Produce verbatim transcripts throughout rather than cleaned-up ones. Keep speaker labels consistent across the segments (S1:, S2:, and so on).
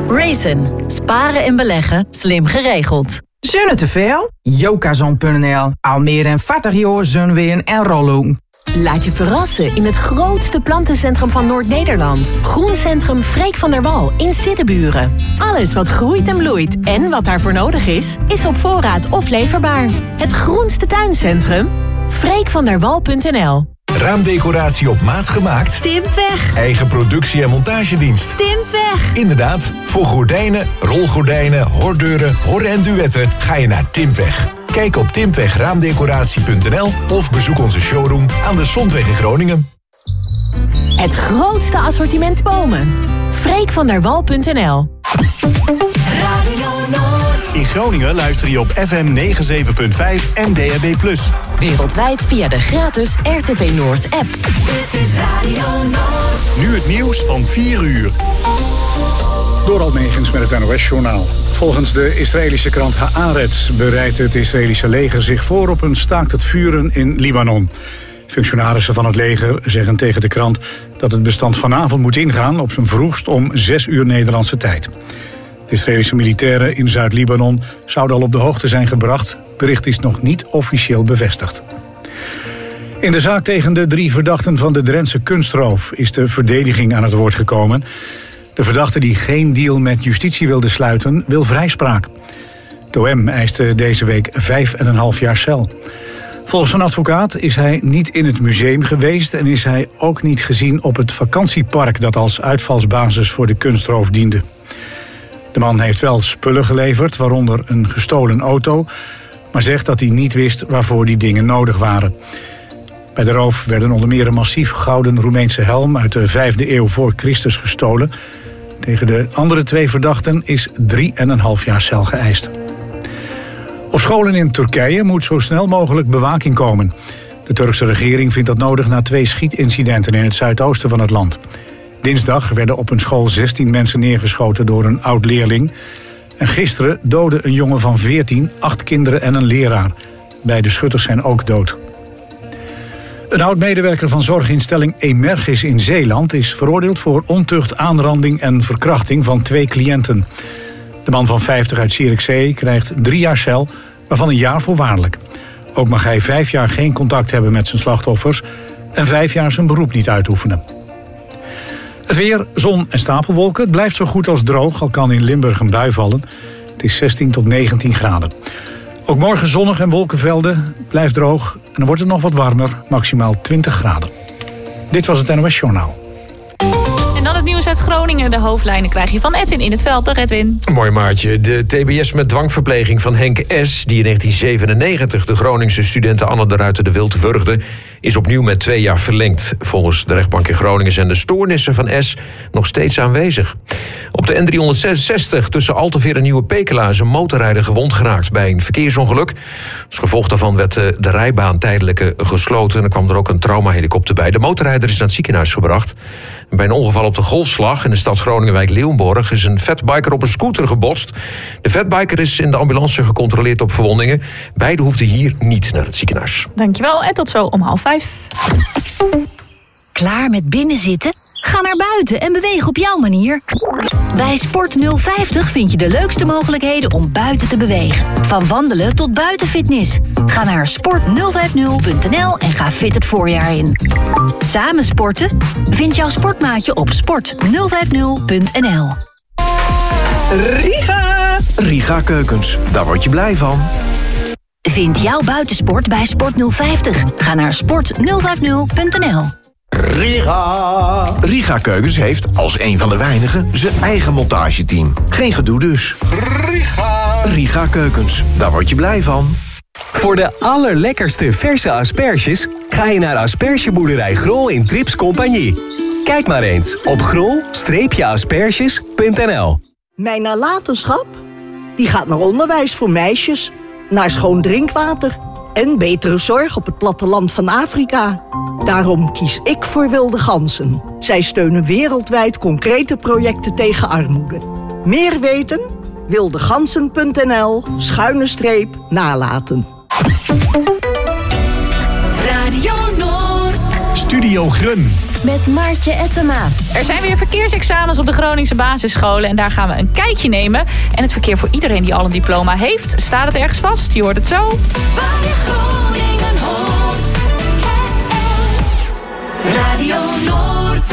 S1: Raisin. Sparen en beleggen slim geregeld.
S2: Zonne te veel? Jokazon punt n l. Al meer dan veertig jaar zonween en rolloen.
S3: Laat je verrassen in het grootste plantencentrum van Noord-Nederland. Groencentrum Freek van der Wal in Siddeburen. Alles wat groeit en bloeit en wat daarvoor nodig is, is op voorraad of leverbaar. Het groenste tuincentrum? freek van der wal punt n l.
S4: Raamdecoratie op maat gemaakt?
S5: Timpweg.
S4: Eigen productie- en montagedienst?
S5: Timpweg.
S4: Inderdaad, voor gordijnen, rolgordijnen, hordeuren, horren en duetten ga je naar Timpweg. Kijk op timpweg raamdecoratie punt n l of bezoek onze showroom aan de Zondweg in Groningen.
S3: Het grootste assortiment bomen. freek van der wal punt n l.
S6: Radio Noord.
S7: In Groningen luister je op F M negenenzeventig punt vijf en D A B plus.
S1: Wereldwijd via de gratis R T V Noord app.
S6: Dit is Radio Noord.
S7: Nu het nieuws van vier uur.
S8: Door Megens met het N O S-journaal. Volgens de Israëlische krant Haaretz bereidt het Israëlische leger zich voor op een staakt het vuren in Libanon. Functionarissen van het leger zeggen tegen de krant dat het bestand vanavond moet ingaan op zijn vroegst om zes uur Nederlandse tijd. De Israëlische militairen in Zuid-Libanon zouden al op de hoogte zijn gebracht. Het bericht is nog niet officieel bevestigd. In de zaak tegen de drie verdachten van de Drentse kunstroof is de verdediging aan het woord gekomen. De verdachte die geen deal met justitie wilde sluiten, wil vrijspraak. De O M eiste deze week vijf en een half jaar cel. Volgens een advocaat is hij niet in het museum geweest en is hij ook niet gezien op het vakantiepark dat als uitvalsbasis voor de kunstroof diende. De man heeft wel spullen geleverd, waaronder een gestolen auto, maar zegt dat hij niet wist waarvoor die dingen nodig waren. Bij de roof werden onder meer een massief gouden Roemeense helm uit de vijfde eeuw voor Christus gestolen. Tegen de andere twee verdachten is drie en een half jaar cel geëist. Op scholen in Turkije moet zo snel mogelijk bewaking komen. De Turkse regering vindt dat nodig na twee schietincidenten in het zuidoosten van het land. Dinsdag werden op een school zestien mensen neergeschoten door een oud-leerling. En gisteren doodde een jongen van veertien, acht kinderen en een leraar. Beide schutters zijn ook dood. Een oud-medewerker van zorginstelling Emergis in Zeeland is veroordeeld voor ontucht, aanranding en verkrachting van twee cliënten. De man van vijftig uit Zierikzee krijgt drie jaar cel, waarvan een jaar voorwaardelijk. Ook mag hij vijf jaar geen contact hebben met zijn slachtoffers en vijf jaar zijn beroep niet uitoefenen. Het weer, zon en stapelwolken. Het blijft zo goed als droog, al kan in Limburg een bui vallen. Het is zestien tot negentien graden. Ook morgen zonnig en wolkenvelden, blijft droog en dan wordt het nog wat warmer, maximaal twintig graden. Dit was het N O S-journaal.
S5: En dan het nieuws uit Groningen. De hoofdlijnen krijg je van Edwin in het veld. Dag Edwin.
S9: Mooi maatje. De T B S met dwangverpleging van Henk S., die in negentien zevenennegentig de Groningse studenten Anne de Ruiter de Wild wurgde, is opnieuw met twee jaar verlengd. Volgens de rechtbank in Groningen zijn de stoornissen van S. nog steeds aanwezig. Op de N driehonderdzesenzestig tussen Alteveer en Nieuwe Pekela is een motorrijder gewond geraakt bij een verkeersongeluk. Als gevolg daarvan werd de rijbaan tijdelijk gesloten en er kwam er ook een traumahelikopter bij. De motorrijder is naar het ziekenhuis gebracht. Bij een ongeval op de Golfslag in de stad Groningenwijk Leeuwenborg is een fatbiker op een scooter gebotst. De fatbiker is in de ambulance gecontroleerd op verwondingen. Beiden hoefden hier niet naar het ziekenhuis.
S5: Dankjewel en tot zo om half vijf.
S1: Klaar met binnenzitten? Ga naar buiten en beweeg op jouw manier. Bij Sport nul vijftig vind je de leukste mogelijkheden om buiten te bewegen. Van wandelen tot buitenfitness. Ga naar sport nul vijftig punt n l en ga fit het voorjaar in. Samen sporten? Vind jouw sportmaatje op sport nul vijftig punt n l.
S10: Riga! Riga Keukens, daar word je blij van.
S1: Vind jouw buitensport bij Sport nul vijftig. Ga naar sport nul vijftig punt n l.
S10: Riga! Riga Keukens heeft, als een van de weinigen, zijn eigen montageteam. Geen gedoe dus. Riga! Riga Keukens, daar word je blij van.
S11: Voor de allerlekkerste verse asperges ga je naar aspergeboerderij Grol in Trips Compagnie. Kijk maar eens op grol asperges punt n l.
S12: Mijn nalatenschap? Die gaat naar onderwijs voor meisjes, naar schoon drinkwater en betere zorg op het platteland van Afrika. Daarom kies ik voor Wilde Ganzen. Zij steunen wereldwijd concrete projecten tegen armoede. Meer weten? wildegansen punt n l schuine streep nalaten.
S6: Radio Noord.
S7: Studio Grun.
S1: met Maartje Ettema.
S5: Er zijn weer verkeersexamens op de Groningse basisscholen en daar gaan we een kijkje nemen. En het verkeer voor iedereen die al een diploma heeft, staat het ergens vast? Je hoort het zo.
S6: Waar je Groningen hoort. Radio Noord.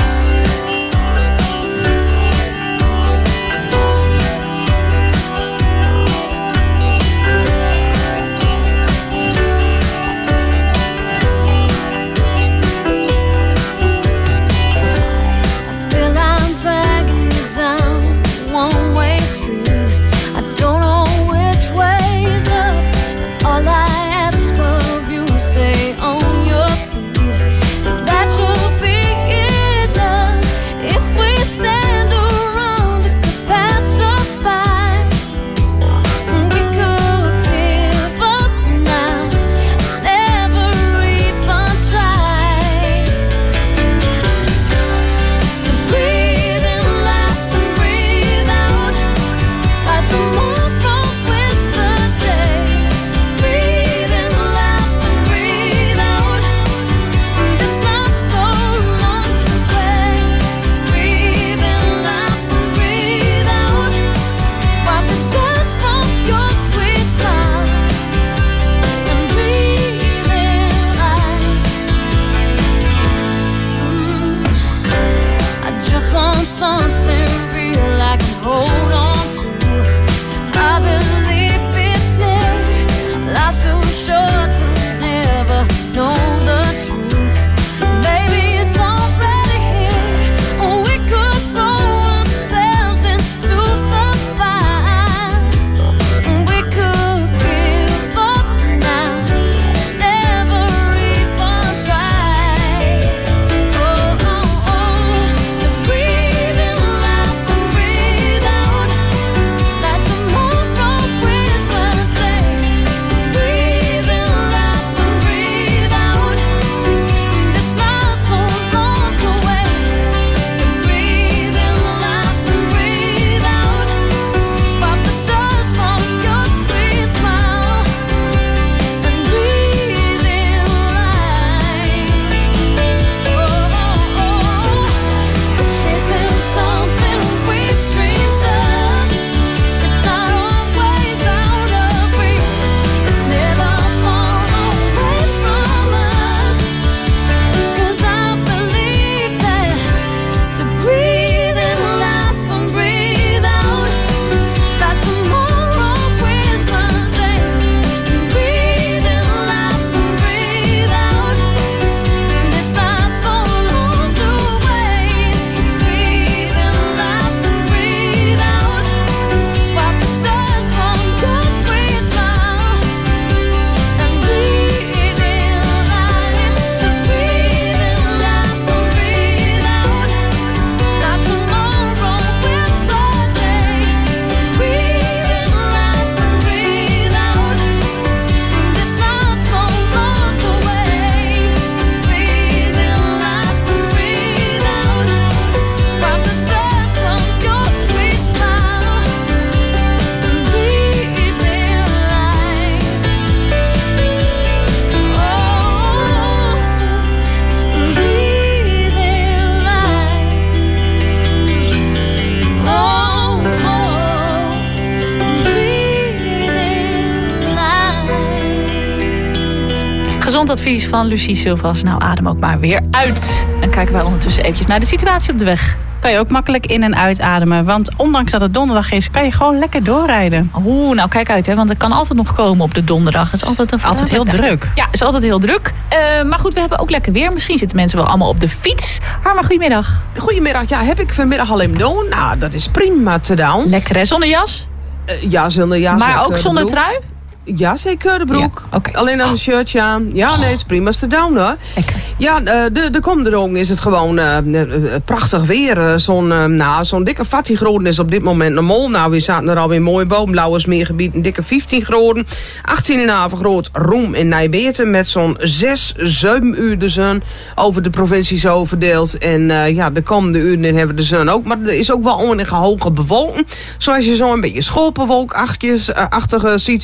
S5: Advies van Lucie Silvas. Nou, adem ook maar weer uit. Dan kijken wij ondertussen eventjes naar de situatie op de weg.
S13: Kan je ook makkelijk in- en uitademen. Want ondanks dat het donderdag is, kan je gewoon lekker doorrijden.
S5: Oeh, nou kijk uit, hè, want het kan altijd nog komen op de donderdag. Het is altijd, een
S13: altijd heel druk.
S5: Ja, het is altijd heel druk. Uh, maar goed, we hebben ook lekker weer. Misschien zitten mensen wel allemaal op de fiets. Harma, goedemiddag.
S14: Goedemiddag, ja, heb ik vanmiddag al even doen. Nou, dat is prima te doen.
S5: Lekker, hè? Zonder jas?
S14: Uh, ja, zonder jas.
S5: Maar ook zonder trui?
S14: Ja, zeker, de broek.
S5: Ja, okay.
S14: Alleen als een shirtje aan. Ja, nee, het is prima te doen, hoor.
S5: Lekker.
S14: Ja, de, de komende is het gewoon uh, prachtig weer. Zo'n uh, nou, zo'n dikke veertien graden is op dit moment normaal. Nou, we zaten er alweer mooi boven. Blauwersmeergebied, een dikke vijftien graden. achttien komma vijf graden Roem in Nijbeerten. Met zo'n zes, zeven uur de zon over de provincie zo verdeeld. En uh, ja, de komende uren hebben we de zon ook. Maar er is ook wel onwennig hoge bewolking. Zoals je zo'n beetje schoolbewolkachtige situatie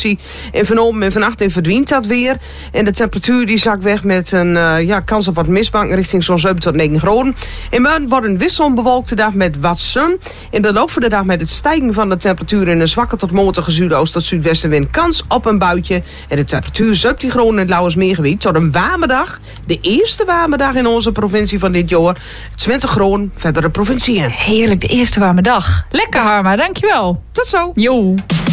S14: provincie. En vanochtend en vannacht en verdwijnt dat weer. En de temperatuur die zakt weg met een uh, ja, kans op wat mistbank richting zo'n zeven tot negen graden. En morgen wordt een wisselbewolkte dag met wat zon. In de loop van de dag met het stijgen van de temperatuur en een zwakke tot matige zuidoost tot zuidwestenwind kans op een buitje. En de temperatuur zeventien graden in het Lauwersmeergebied tot een warme dag. De eerste warme dag in onze provincie van dit jaar. twintig graden verder de provincie in.
S5: Heerlijk, de eerste warme dag. Lekker, Harma, dankjewel.
S14: Tot zo.
S5: Jo.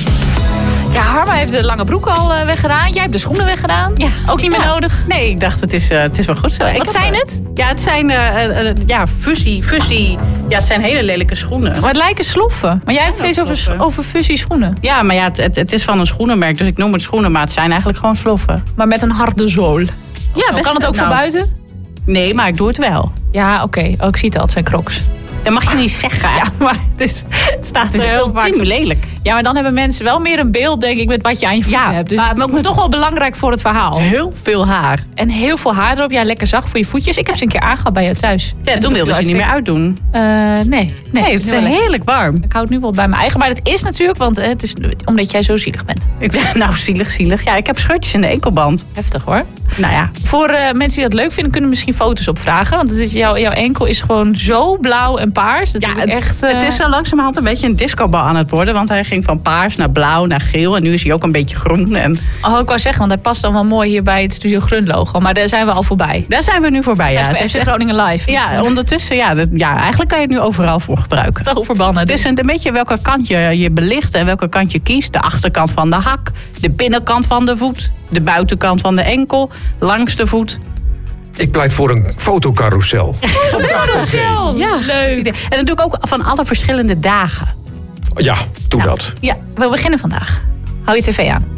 S5: Ja, Harma heeft de lange broek al uh, weggedaan. Jij hebt de schoenen weggedaan. Ja. Ook niet meer
S13: Ja.
S5: nodig.
S13: Nee, ik dacht het is, uh, het is wel goed zo.
S5: Wat zijn het?
S13: Ja, het zijn uh, uh, uh, ja, fusie, fusie. Ja, het zijn hele lelijke schoenen.
S5: Maar het lijken sloffen. Maar jij hebt steeds over, over fusie schoenen.
S13: Ja, maar ja, het, het, het is van een schoenenmerk, dus ik noem het schoenen, maar het zijn eigenlijk gewoon sloffen.
S5: Maar met een harde zool. Ja,
S13: best-
S5: kan het ook
S13: nou,
S5: voor buiten?
S13: Nee, maar ik doe het wel.
S5: Ja, oké. Okay. Oh, ik zie het al. Het zijn crocs.
S13: Dat mag je niet zeggen.
S5: Ja, maar het, is, het staat
S13: Het is
S5: er heel
S13: ultiem lelijk.
S5: Ja, maar dan hebben mensen wel meer een beeld, denk ik, met wat je aan je voeten
S13: Ja,
S5: hebt. Dus
S13: maar
S5: het is
S13: ook met-
S5: toch wel belangrijk voor het verhaal.
S13: Heel veel haar.
S5: En heel veel haar erop. Ja, lekker zacht voor je voetjes. Ik heb ze een keer aangehad bij jou thuis.
S13: Ja, toen wilde ze niet meer uitdoen.
S5: Uh, nee, nee.
S13: Nee, het is heerlijk warm.
S5: Ik hou het nu wel bij mijn eigen. Maar het is natuurlijk, want het is omdat jij zo zielig bent.
S13: Ik ben nou zielig, zielig. Ja, ik heb scheurtjes in de enkelband.
S5: Heftig hoor.
S13: Nou ja.
S5: Voor uh, mensen die dat leuk vinden, kunnen misschien foto's opvragen. Want het is, jouw, jouw enkel is gewoon zo blauw en paars. Dat
S13: Ja,
S5: is echt, uh...
S13: het is zo langzamerhand een beetje een discobal aan het worden. Want hij ging van paars naar blauw naar geel. En nu is hij ook een beetje groen. En...
S5: Oh, ik wou zeggen, want hij past dan wel mooi hier bij het Studio Grun logo. Maar daar zijn we al voorbij.
S13: Daar zijn we nu voorbij, ja.
S5: Ja, het is F C Groningen live.
S13: Ja, ondertussen, ja, dat, ja. Eigenlijk kan je het nu overal voor gebruiken.
S5: Het overbannen.
S13: Het is een, een beetje welke kant je, je belicht en welke kant je kiest. De achterkant van de hak, de binnenkant van de voet, de buitenkant van de enkel, langs de voet.
S9: Ik pleit voor een fotocarousel.
S5: Carousel.
S13: Ja,
S5: leuk.
S13: En dat doe ik ook van alle verschillende dagen.
S9: Ja, doe dat.
S5: Ja, we beginnen vandaag. Hou je tv aan.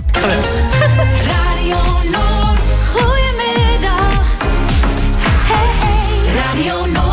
S6: Radio Noord, goedemiddag. Hey, hey. Radio Noord.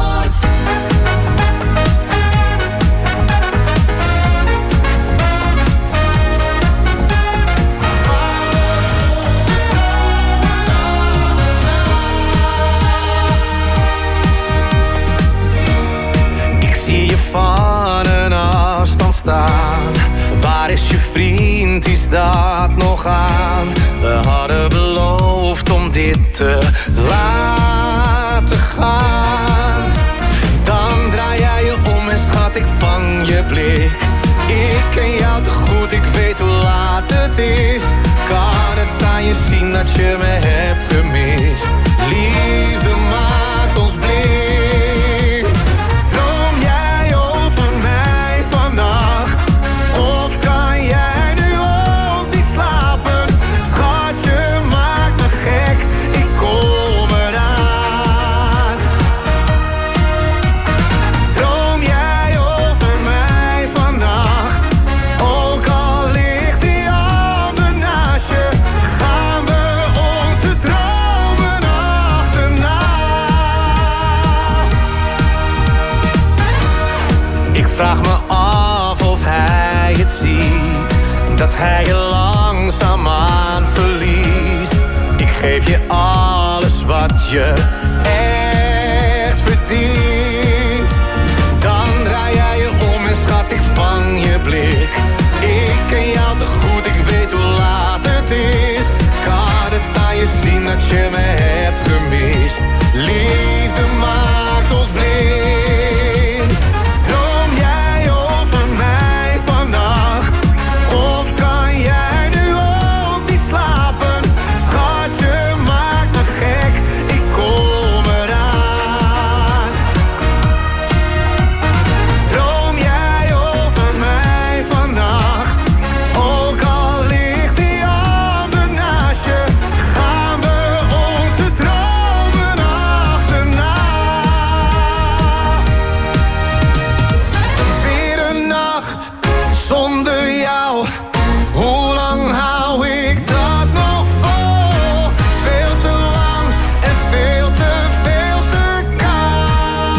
S15: Ik zie je van een afstand staan. Waar is je vriend, is dat nog aan? We hadden beloofd om dit te laten gaan. Dan draai jij je om en schat, ik vang je blik. Ik ken jou te goed, ik weet hoe laat het is. Kan het aan je zien dat je me hebt gemist? Liefde maakt ons blind. Droom jij over mij vannacht? Of kan jij nu ook niet slapen? Schat, je maakt me gek, ik kom eraan. Droom jij over mij vannacht? Ook al ligt die ander naast je, gaan we onze dromen achterna. Ik vraag me af of hij het ziet, dat hij je langzaamaan verliest. Ik geef je alles wat je echt verdient. Dan draai jij je om en schat, ik vang je blik. Ik ken jou te goed, ik weet hoe laat het is. Kan het aan je zien dat je me hebt gemist? Liefde maakt ons blind. Droom jij over mij vannacht? Of kan jij nu ook niet slapen? Schat, je maakt me gek, ik kom eraan. Droom jij over mij vannacht? Ook al ligt die ander naast je, gaan we onze dromen achterna. Weer een nacht zonder jou. Hoe lang hou ik dat nog vol? Veel te lang en veel te, veel te koud.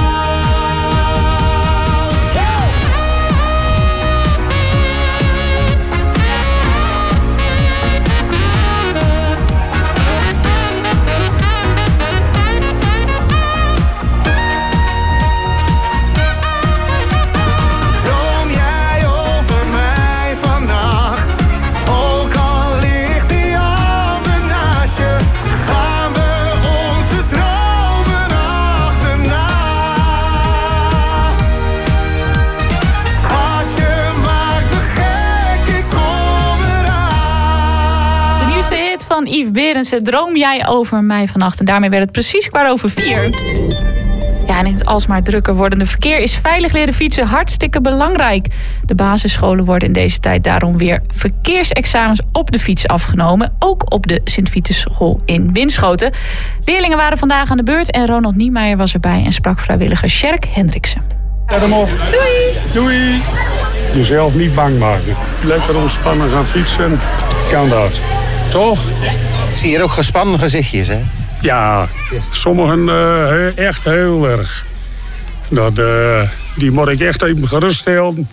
S15: Droom jij over mij vannacht?
S5: van Yves Berendsen. Droom jij over mij vannacht? En daarmee werd het precies kwart over vier. Ja, en in het alsmaar drukker wordende verkeer is veilig leren fietsen hartstikke belangrijk. De basisscholen worden in deze tijd daarom weer verkeersexamens op de fiets afgenomen. Ook op de Sint-Vitus-school in Winschoten. Leerlingen waren vandaag aan de beurt en Ronald Niemeyer was erbij en sprak vrijwilliger Sjerk Hendriksen.
S16: Zet hem op. Doei. Doei. Jezelf niet bang maken. Lekker ontspannen gaan fietsen. Kan dat. Toch?
S17: Zie je er ook gespannen gezichtjes, hè?
S16: Ja, sommigen uh, echt heel erg. Dat, uh, die moet ik echt even geruststellen.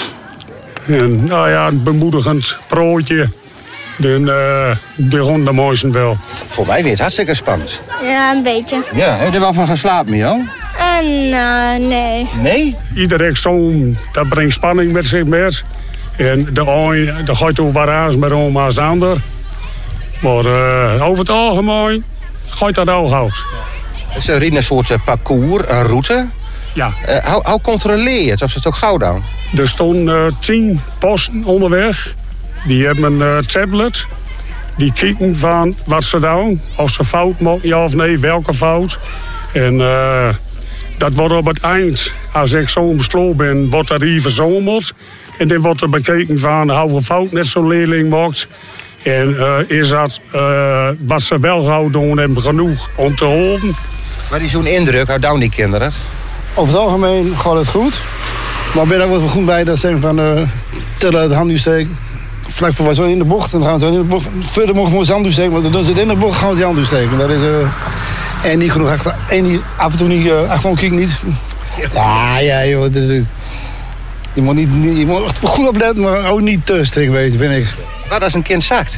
S16: En nou ja, een bemoedigend broodje. Dan uh, begon de mooisten wel.
S17: Voor mij weer het hartstikke spannend.
S18: Ja, een beetje.
S17: Ja, heb je er wel van geslapen, joh?
S18: Uh, nou, nee.
S17: Nee?
S16: Ieder examen, dat brengt spanning met zich met. En de een, dat gaat ook wat aan met om als de ander. Maar uh, over het algemeen gaat dat ook goed.
S17: Het is een, een soort parcours, een route.
S16: Ja.
S17: Uh, hoe, hoe controleer je het? Of ze het ook gauw dan?
S16: Er stonden uh, tien posten onderweg. Die hebben een uh, tablet. Die kijken van wat ze doen. Of ze fout maken, ja of nee, welke fout. En uh, dat wordt op het eind, als ik zo besloten ben, wordt dat hier verzomeld. En dan wordt er bekeken van hoeveel fout net zo'n leerling maakt. En uh, is dat uh, wat ze wel gauw doen hebben genoeg om te houden.
S17: Maar die zo'n indruk, hoe doen die kinderen?
S19: Over het algemeen gaat het goed. Maar ik ben ook wel goed bij dat ze van uh, tellen uit de hand steken. Vlak voor wat zo in de bocht. En dan gaan ze in de bocht. Verder mogen we ze hand steken, maar dan doen ze het in de bocht gaan ze die hand steken. Dat is, uh, en niet genoeg achter. En die, af en toe niet, uh, gewoon kijk niet. Ja, ja, joh. Dat, dat, je moet, niet, niet, je moet goed opletten, maar ook niet te streng wezen, vind ik.
S17: Wat als een kind zakt?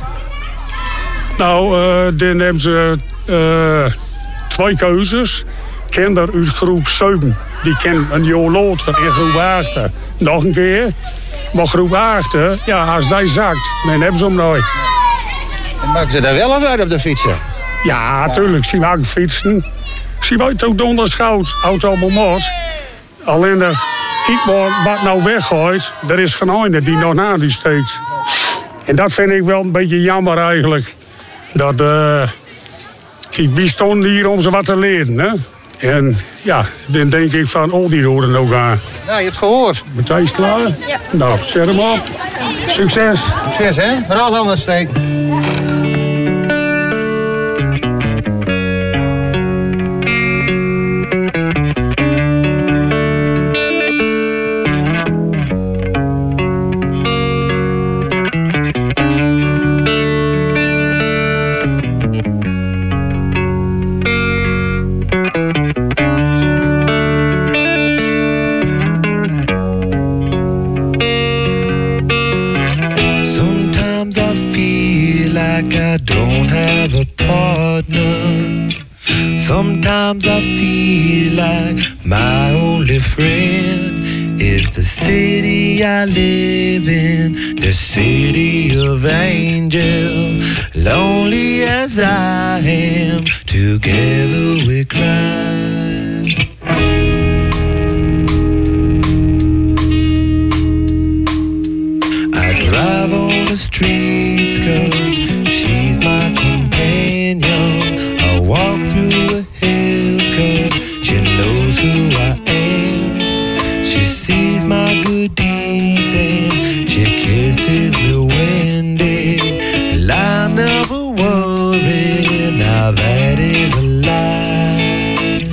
S16: Nou, uh, dan hebben ze uh, twee keuzes. Kinderen uit groep zeven, die kennen een jaar later in groep acht. Nog een keer. Maar groep acht, ja, als die zakt, dan hebben ze hem nooit.
S17: En maken ze daar wel of uit op de fietsen?
S16: Ja, natuurlijk. Ze maken fietsen. Ze weet ook donders goud. Houdt allemaal mos. Alleen de kijk maar wat nou weggooit. Er is geen ene die nog na die steekt. En dat vind ik wel een beetje jammer eigenlijk. Dat, uh, kijk, wie stonden hier om ze wat te leren, hè? En ja, dan denk ik van, oh, die horen ook aan.
S17: Nou, je hebt het gehoord.
S16: Matthijs klaar? Ja. Nou, zet hem op. Succes.
S17: Succes, hè? Vooral anders steek.
S20: Sometimes I feel like my only friend is the city I live in, the city of angel. Lonely as I am, together we cry. I drive on the streets 'cause she's my companion. I walk through the hills 'cause she knows who I am. She sees my good deeds and she kisses me when day. And I never worry, now that is a lie.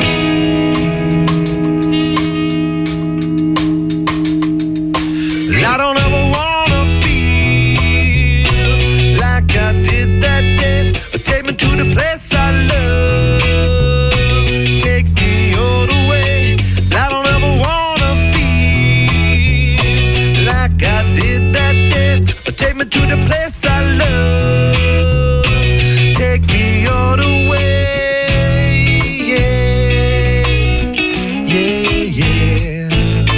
S20: I don't ever wanna feel like I did that day. Take me to the place I love. Take me all the way. I don't ever wanna feel like I did that day. Take me to the place I love. Take me all the way. Yeah, yeah, yeah.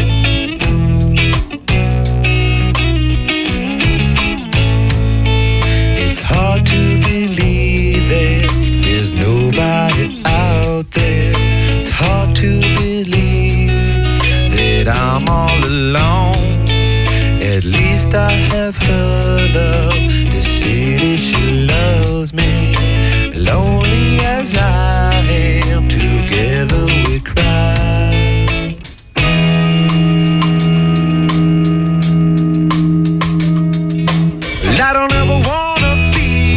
S20: It's hard to believe that there's nobody out there. It's hard to believe that I'm all alone. At least I have heard of the city, she loves me. Lonely as I am, together we cry. I don't ever wanna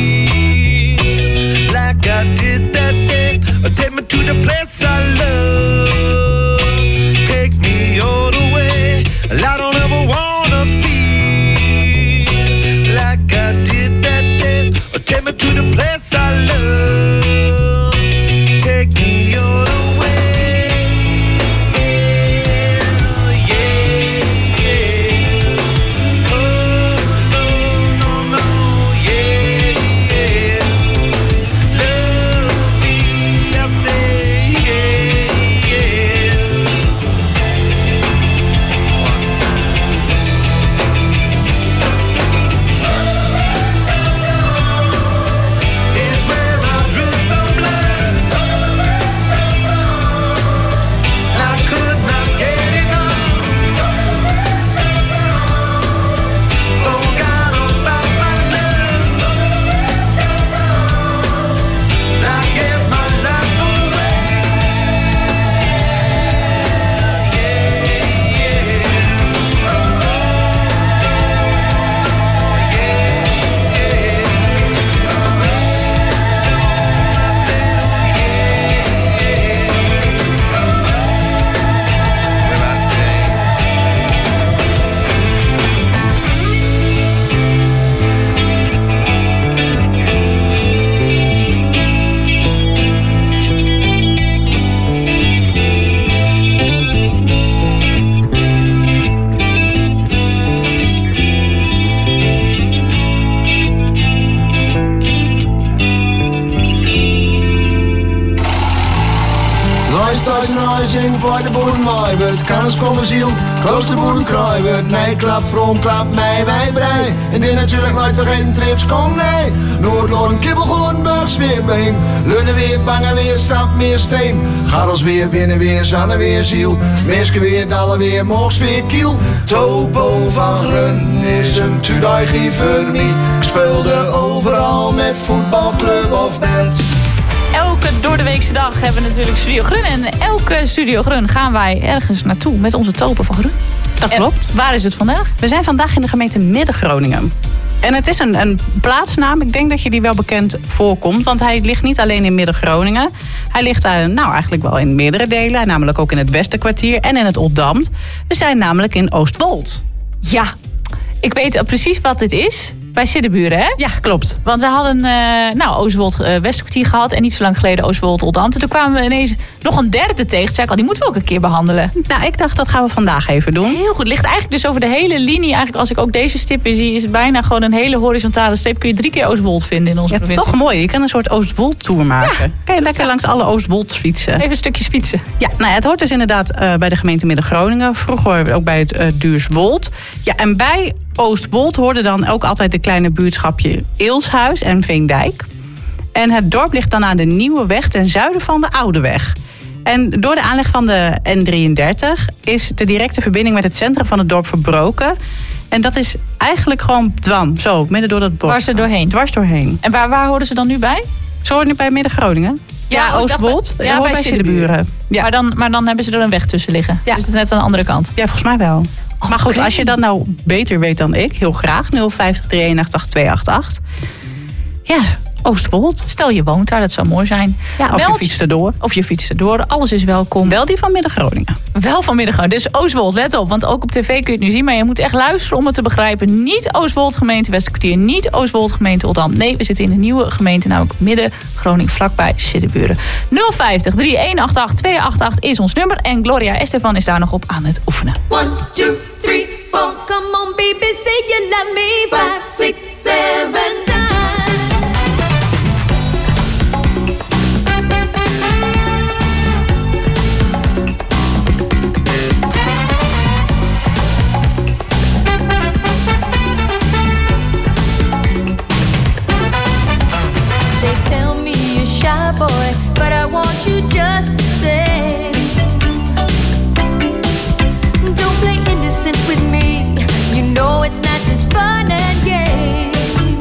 S20: feel like I did that day. Take me to the place I love. Take me all the way. I don't ever wanna feel like I did that day. Take me to the place I love. Take me all the way. Yeah, yeah. Oh, no, no, no, yeah, yeah. Love me, I say, yeah, yeah. One time. It's where I drew some blood. I could not get enough. Forgot about my love. I gave my life away. Yeah, yeah. Oh, where I stay.
S21: Nooit thuis nooit zing voor de boeren mooi wordt. Kan eens komen ziel, klooster boeren kraai wordt. Nee, klap, vroom, klap, mij, wij, brei. En dit natuurlijk nooit vergeten, trips, kom, nee. Noordloren, kibbel, Goornburg, Zweerbeen. Lunnen weer, bangen weer, stap, meer steen. Gaat als weer, winnen weer, zanne weer, ziel. Meeske weer, dallen weer, morgens weer, kiel. Topo van Grun is een tudaigie voor mij. Ik speelde overal met voetbalclub of band.
S5: Elke doordeweekse dag hebben we natuurlijk Studio Grun. En elke Studio Grun gaan wij ergens naartoe met onze topen van Grun.
S13: Dat klopt.
S5: En waar is het vandaag?
S13: We zijn vandaag in de gemeente Midden-Groningen. En het is een, een plaatsnaam, ik denk dat je die wel bekend voorkomt. Want hij ligt niet alleen in Midden-Groningen. Hij ligt uh, nou eigenlijk wel in meerdere delen. Namelijk ook in het Westerkwartier en in het Oldambt. We zijn namelijk in Oostwold.
S5: Ja, ik weet precies wat dit is. Bij Siddeburen, hè?
S13: Ja, klopt.
S5: Want we hadden uh, nou, Oostwold uh, Westerkwartier gehad. En niet zo lang geleden Oostwold Oldambt. En toen kwamen we ineens nog een derde tegen. Toen zei ik al, die moeten we ook een keer behandelen.
S13: Nou, ik dacht, dat gaan we vandaag even doen.
S5: Heel goed. Het ligt eigenlijk dus over de hele linie. Eigenlijk als ik ook deze stip weer zie, is het bijna gewoon een hele horizontale streep. Kun je drie keer Oostwold vinden in onze
S13: ja,
S5: provincie.
S13: Toch mooi. Je kan een soort Oostwold-tour maken. Ja, kan je lekker langs alle Oostwolds fietsen.
S5: Even stukjes fietsen.
S13: Ja, nou ja, het hoort dus inderdaad uh, bij de gemeente Midden-Groningen. Vroeger ook bij het uh, Duurswold. Ja, en bij Oostwold hoorde dan ook altijd de kleine buurtschapje Eelshuis en Veendijk. En het dorp ligt dan aan de Nieuwe Weg ten zuiden van de Oude Weg. En door de aanleg van de N drieëndertig is de directe verbinding met het centrum van het dorp verbroken. En dat is eigenlijk gewoon dwam, zo, midden door dat dorp.
S5: Dwars er doorheen?
S13: Dwars doorheen.
S5: En waar, waar horen ze dan nu bij?
S13: Ze horen nu bij Midden-Groningen. Ja, ja Oostwold.
S5: Ja, bij, bij Siddeburen. Ja. Maar, dan, maar dan hebben ze er een weg tussen liggen. Ja. Dus het is net aan de andere kant.
S13: Ja, volgens mij wel. Oh, maar goed, als je dat nou beter weet dan ik, heel graag. nul vijf drie een acht acht twee acht acht. Ja, Oostwold.
S5: Stel je woont daar, dat zou mooi zijn.
S13: Ja, of Meld, je fietst erdoor.
S5: Of je fietst erdoor. Alles is welkom.
S13: Wel die van Midden-Groningen.
S5: Wel van Midden-Groningen. Dus Oostwold, let op. Want ook op tv kun je het nu zien. Maar je moet echt luisteren om het te begrijpen. Niet Oostwold gemeente Westerkwartier. Niet Oostwold gemeente Oldambt. Nee, we zitten in een nieuwe gemeente. Namelijk Midden-Groningen, vlakbij Siddeburen. nul vijf drie een acht acht twee acht acht is ons nummer. En Gloria Estefan is daar nog op aan het oefenen.
S6: One, two, three, four. Come on baby, say you love me. Five, six, seven times. Boy, but I want you just the same. Don't play innocent with me. You know it's not just fun and games.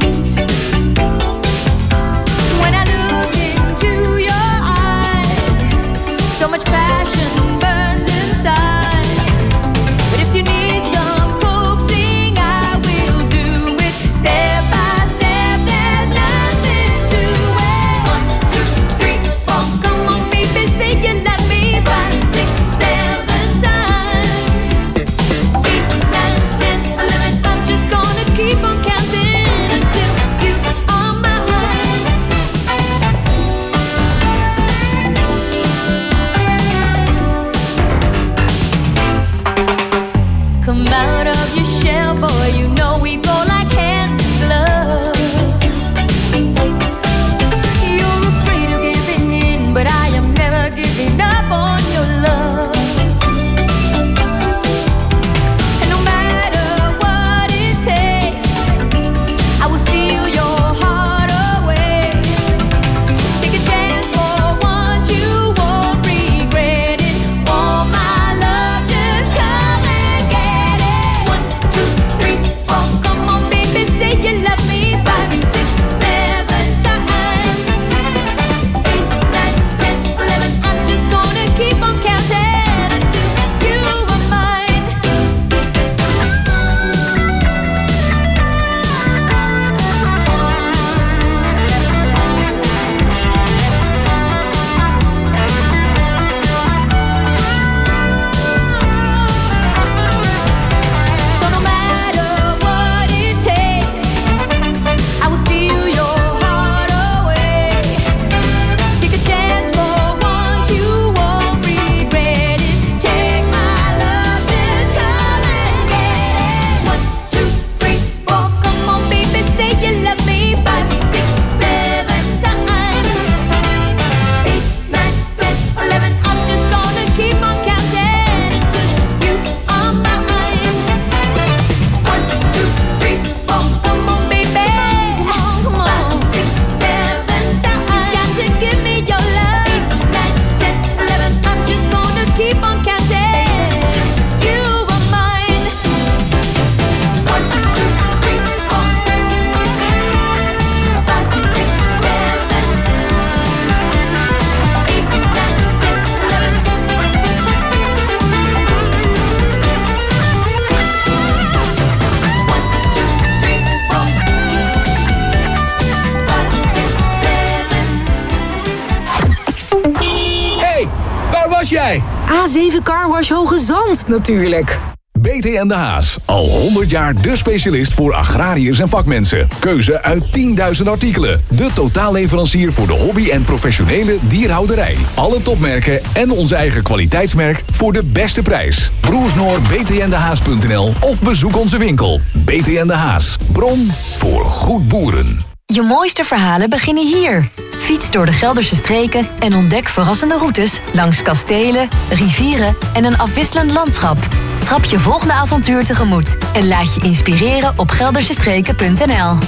S2: jij?
S22: A zeven Carwash Hoge Zand, natuurlijk.
S2: B T en de Haas. Al honderd jaar de specialist voor agrariërs en vakmensen. Keuze uit tienduizend artikelen. De totaalleverancier voor de hobby- en professionele dierhouderij. Alle topmerken en onze eigen kwaliteitsmerk voor de beste prijs. Broersnoor b t n de haas punt n l of bezoek onze winkel. B T en de Haas. Bron voor goed boeren.
S1: Je mooiste verhalen beginnen hier. Fiets door de Gelderse streken en ontdek verrassende routes langs kastelen, rivieren en een afwisselend landschap. Trap je volgende avontuur tegemoet en laat je inspireren op geldersestreken punt n l.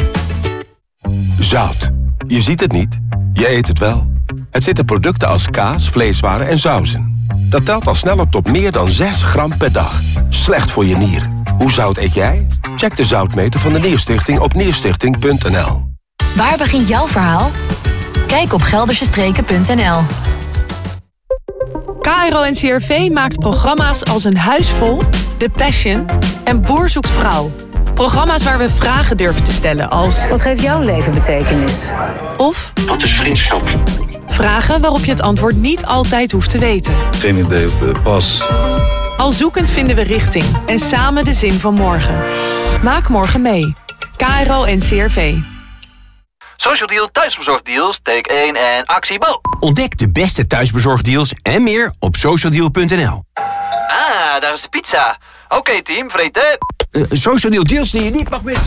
S23: Zout. Je ziet het niet, je eet het wel. Het zit in producten als kaas, vleeswaren en sauzen. Dat telt al snel op tot meer dan zes gram per dag. Slecht voor je nieren. Hoe zout eet jij? Check de zoutmeter van de Nierstichting op nierstichting punt n l.
S1: Waar begint jouw verhaal? Kijk op geldersestreken punt n l.
S24: K R O N C R V maakt programma's als Een Huis Vol, The Passion en Boer Zoekt Vrouw. Programma's waar we vragen durven te stellen als...
S25: Wat geeft jouw leven betekenis?
S24: Of...
S25: Wat is vriendschap?
S24: Vragen waarop je het antwoord niet altijd hoeft te weten.
S26: Geen idee of de pas.
S24: Al zoekend vinden we richting en samen de zin van morgen. Maak morgen mee. K R O N C R V.
S27: Social Deal thuisbezorgdeals, take één en actie bal.
S28: Ontdek de beste thuisbezorgdeals en meer op social deal punt n l.
S27: Ah, daar is de pizza. Oké okay, team, vreten.
S28: Uh, Social Deal deals die je niet mag missen.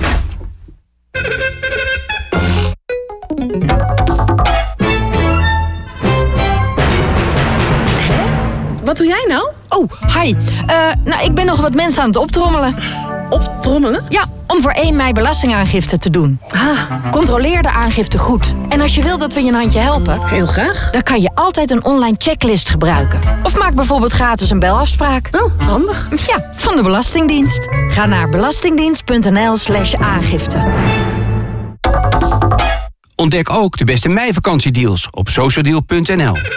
S22: Wat doe jij nou?
S29: Oh, hi. Uh, nou, ik ben nog wat mensen aan het optrommelen.
S22: Optrommelen?
S29: Ja, om voor één mei belastingaangifte te doen.
S22: Ah.
S29: Controleer de aangifte goed. En als je wil dat we je een handje helpen...
S22: Heel graag.
S29: Dan kan je altijd een online checklist gebruiken. Of maak bijvoorbeeld gratis een belafspraak.
S22: Oh, handig.
S29: Ja, van de Belastingdienst. Ga naar belastingdienst punt n l slash aangifte.
S28: Ontdek ook de beste meivakantiedeals op social deal punt n l.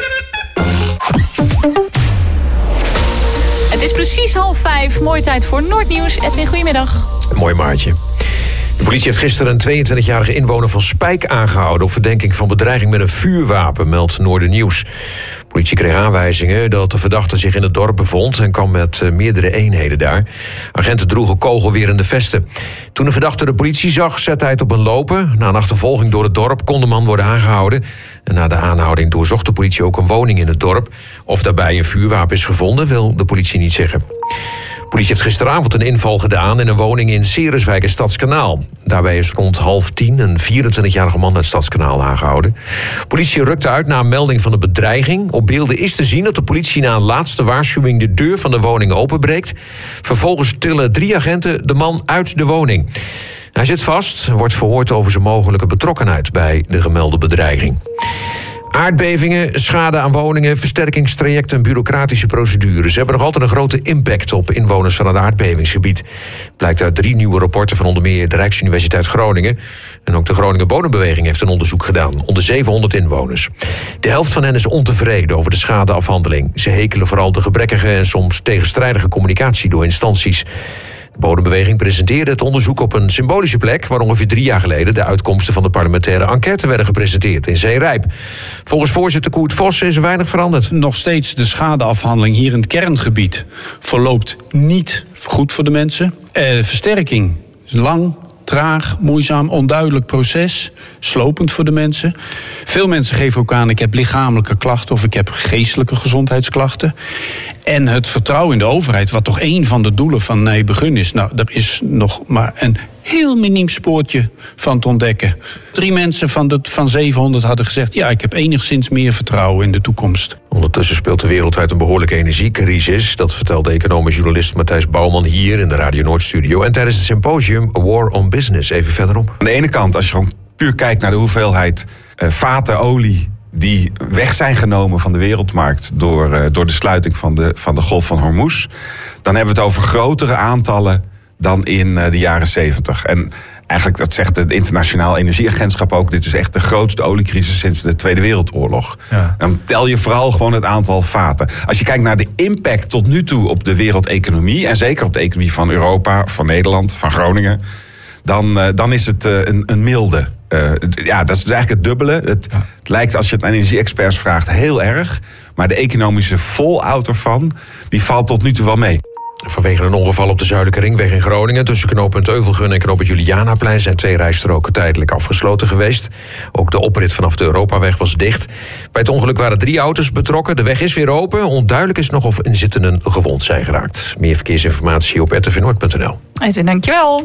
S5: Het is precies half vijf. Mooie tijd voor Noordnieuws. Edwin, goedemiddag.
S9: Mooi maatje. De politie heeft gisteren een tweeëntwintigjarige inwoner van Spijk aangehouden op verdenking van bedreiging met een vuurwapen, meldt Noordernieuws. De politie kreeg aanwijzingen dat de verdachte zich in het dorp bevond en kwam met meerdere eenheden daar. Agenten droegen kogelwerende vesten. Toen de verdachte de politie zag, zette hij het op een lopen. Na een achtervolging door het dorp kon de man worden aangehouden. En na de aanhouding doorzocht de politie ook een woning in het dorp. Of daarbij een vuurwapen is gevonden, wil de politie niet zeggen. De politie heeft gisteravond een inval gedaan in een woning in Cereswijk en Stadskanaal. Daarbij is rond half tien een vierentwintigjarige man uit Stadskanaal aangehouden. De politie rukte uit na een melding van de bedreiging. Op beelden is te zien dat de politie na een laatste waarschuwing de deur van de woning openbreekt. Vervolgens tillen drie agenten de man uit de woning. Hij zit vast en wordt verhoord over zijn mogelijke betrokkenheid bij de gemelde bedreiging. Aardbevingen, schade aan woningen, versterkingstrajecten en bureaucratische procedures. Ze hebben nog altijd een grote impact op inwoners van het aardbevingsgebied. Blijkt uit drie nieuwe rapporten van onder meer de Rijksuniversiteit Groningen. En ook de Groninger Bodembeweging heeft een onderzoek gedaan onder zevenhonderd inwoners. De helft van hen is ontevreden over de schadeafhandeling. Ze hekelen vooral de gebrekkige en soms tegenstrijdige communicatie door instanties. De Bodembeweging presenteerde het onderzoek op een symbolische plek waar ongeveer drie jaar geleden de uitkomsten van de parlementaire enquête werden gepresenteerd in Zeerijp. Volgens voorzitter Koert Vos is er weinig veranderd.
S30: Nog steeds de schadeafhandeling hier in het kerngebied verloopt niet goed voor de mensen. Eh, versterking is lang, traag, moeizaam, onduidelijk proces. Slopend voor de mensen. Veel mensen geven ook aan, ik heb lichamelijke klachten of ik heb geestelijke gezondheidsklachten. En het vertrouwen in de overheid, wat toch één van de doelen van Nijbegun is. Nou, daar is nog maar een heel miniem spoortje van te ontdekken. Drie mensen van, de, van zevenhonderd hadden gezegd, ja, ik heb enigszins meer vertrouwen in de toekomst.
S9: Ondertussen speelt er wereldwijd een behoorlijke energiecrisis. Dat vertelde economisch journalist Matthijs Bouwman hier in de Radio Noord-studio. En tijdens het symposium War on Business, even verderop.
S31: Aan de ene kant, als je gewoon puur kijkt naar de hoeveelheid uh, vaten olie die weg zijn genomen van de wereldmarkt door, uh, door de sluiting van de, van de Golf van Hormuz, dan hebben we het over grotere aantallen dan in uh, de jaren zeventig. En eigenlijk, dat zegt het Internationaal Energieagentschap ook, dit is echt de grootste oliecrisis sinds de Tweede Wereldoorlog. Ja. Dan tel je vooral gewoon het aantal vaten. Als je kijkt naar de impact tot nu toe op de wereldeconomie, en zeker op de economie van Europa, van Nederland, van Groningen, dan, uh, dan is het uh, een, een milde. Uh, ja, dat is eigenlijk het dubbele. Het, ja. het lijkt, als je het aan energie-experts vraagt, heel erg. Maar de economische fallout ervan, die valt tot nu toe wel mee.
S9: Vanwege een ongeval op de Zuidelijke Ringweg in Groningen... tussen knooppunt Euvelgun en knooppunt Julianaplein... zijn twee rijstroken tijdelijk afgesloten geweest. Ook de oprit vanaf de Europaweg was dicht. Bij het ongeluk waren drie auto's betrokken. De weg is weer open. Onduidelijk is nog of inzittenden gewond zijn geraakt. Meer verkeersinformatie op r t v noord punt n l.
S5: Edwin, dankjewel.